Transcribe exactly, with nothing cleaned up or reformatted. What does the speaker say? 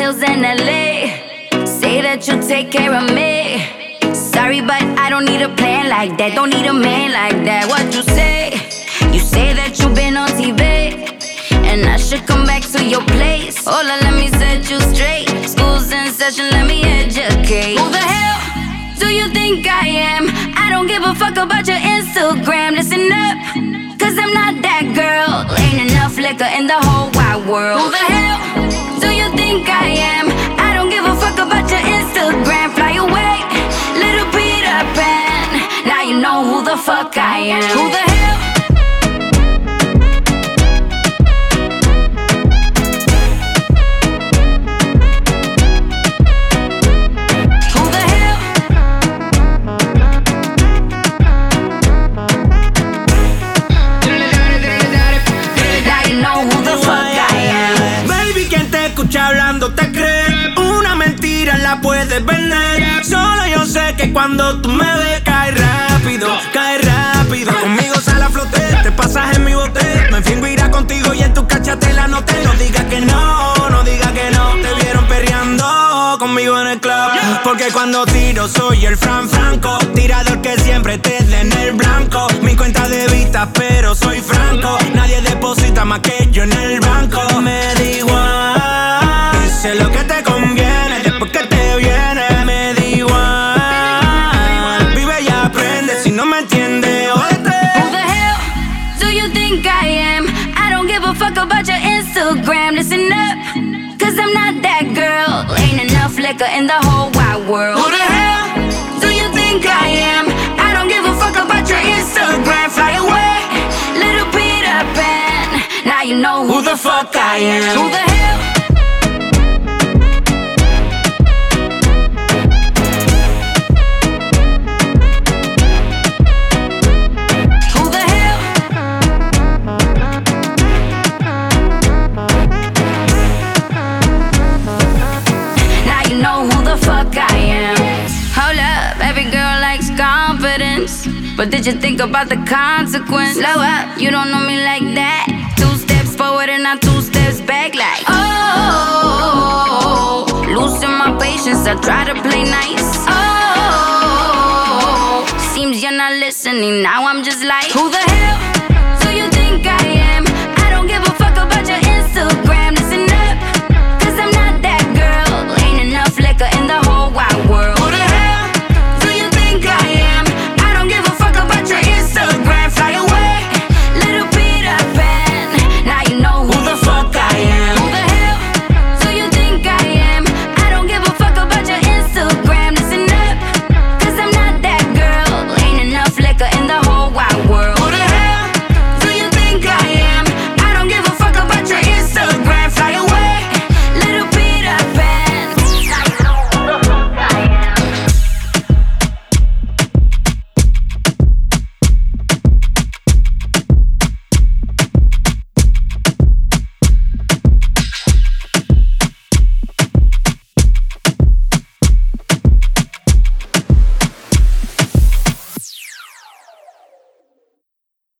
hills in L A. Say that you'll take care of me. Sorry, but I don't need a plan like that. Don't need a man like that. What you say? You say that you've been on T V, and I should come back to your place. Hola, let me set you straight. School's in session, let me educate. Who the hell do you think I am? I don't give a fuck about your Instagram. Listen up, cause I'm not that girl. Ain't enough liquor in the whole wide world. Who the hell do you think I am? I don't give a fuck about your Instagram. Fly away, little Peter Pan. Now you know who the fuck I am. Who the hell? Hablando te crees, una mentira la puedes vender. Solo yo sé que cuando tú me ves cae rápido, cae rápido. Conmigo sale a flote, te pasas en mi bote. Me fingo irá contigo y en tu cachate la noté. No digas que no, no digas que no. Te vieron perreando conmigo en el club. Porque cuando tiro soy el Fran Franco, tirador que siempre te dé en el blanco. Mi cuenta de vista pero soy franco. Nadie deposita más que yo en el banco. Me da igual, sé lo que te conviene, después que te viene, me da igual. Vive y aprende, si no me entiendes, jódete. Who the hell do you think I am? I don't give a fuck about your Instagram. Listen up, cause I'm not that girl. Ain't enough liquor in the whole wide world. Who the hell do you think I am? I don't give a fuck about your Instagram. Fly away, little Peter Pan. Now you know who, who the fuck I am. Who the hell? But did you think about the consequence? Slow up, you don't know me like that. Two steps forward and not two steps back like oh, losing my patience, I try to play nice. Oh, seems you're not listening, now I'm just like who the hell